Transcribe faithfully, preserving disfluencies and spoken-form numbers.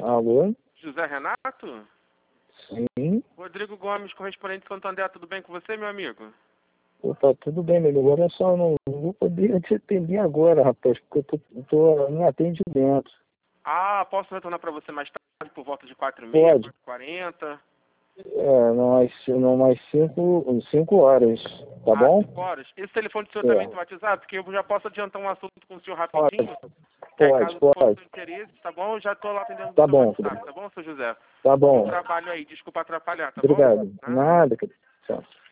Alô? José Renato? Sim. Rodrigo Gomes, correspondente de Santo André, tudo bem com você, meu amigo? Opa, tudo bem, meu amigo. Olha só, não, não vou poder te atender agora, rapaz, porque eu tô, tô em atendimento. Ah, posso retornar para você mais tarde, por volta de quatro e meia, Pode. quatro e quarenta? É, não mais, não mais cinco, cinco horas, tá Ah, bom? cinco horas? Esse telefone do senhor também tem É. WhatsApp? Porque eu já posso adiantar um assunto com o senhor Pode, rapidinho, que aí pode, caso for do pode. seu interesse, tá bom? Eu já estou lá atendendo do Tá seu bom, WhatsApp, tá bom, seu José? tá Bom bom. trabalho aí, desculpa atrapalhar, tá bom? Obrigado. Nada. Nada, querido. Tchau.